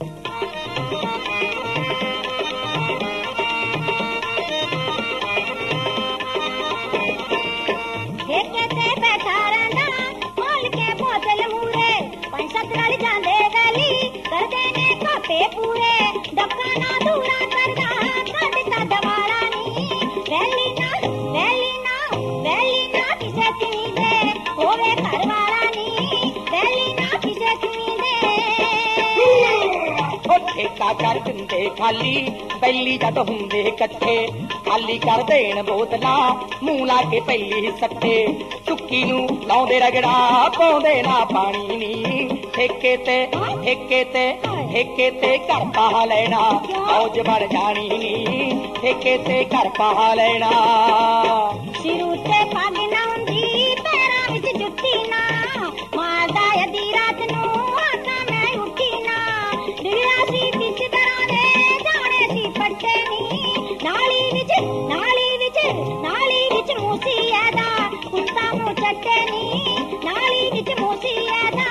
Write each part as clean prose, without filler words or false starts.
ठेके ते बैठा रहंदा मोल के बोतल मूरे पंज सत रल जांदे गली करदे ने कापे पूरे डक्का ना दूरा करदा कर दिता दवाड़ा नी वैली ना किसे ती दे होवे घर वाला नी वैली ना किसे ती दे ठेका कर दिंदे खाली बैली जद हुंदे कट्ठे खाली कर देण बोतलां मूंह ला के पहली सट्टे चुक्की नूं लाउंदे रगड़ा पाउंदे ना पानी नी ठेके ते घर पा लेना फौज बन जानी नी ठेके ते घर पा लेना सिरू ते पग ना हुंदी पैरां विच जुत्ती ना मारदा अधी रात नूं आका मैं उठी ना डिगड़ा सी बिच दरां दे जाने सी पट्टे नी नाली विच मूसी ऐदा कुत्ता मूंह चट्टे नी नाली विच मूसी ऐदा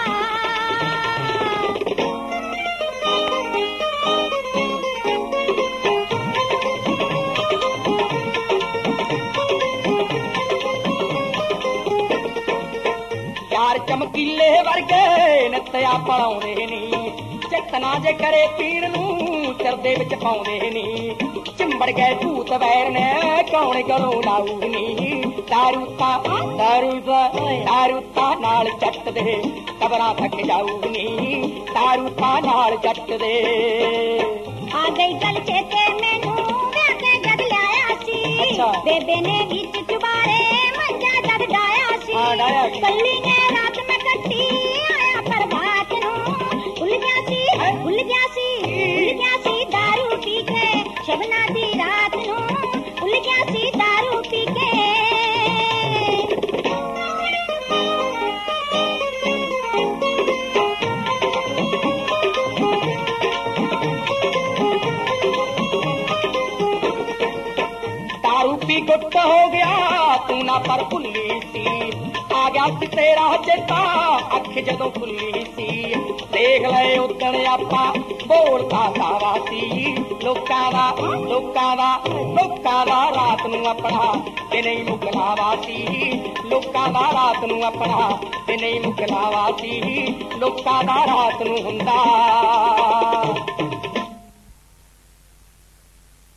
यार चमकीले वर्गे नत्या पड़ाउंदे नी चेतना जे करे पीड़ नूं चरदे विच पाउंदे नी चिंबड़ गए भूत वैर ने कौन गलों लाऊ नी दारू ता नाल जट दे कबरां थक जाऊ नी दारू ता नाल जट दे आ गई गल चेते मैनू व्याह के जद लाया सी बेबे ने विच चुबारे मंजा जद डाया सी कल्ली ने रात में कट्टी आया प्रभात नू भुल गया सी दारू पी के शबना दी रात नू भुल गया सी दारू पी के दारू पी गुट हो गया तू ना पर भुल्ली सी आ गया सी तेरा चेता अख जदों खुली सी देख ले उदण आपां बोलदा सारा सी लोकां दा रात नूं अपना ते नहीं मुकलावा सी लोकां दा रात नूं अपना ते नहीं मुकलावा सी लोकां दा रात नूं हुंदा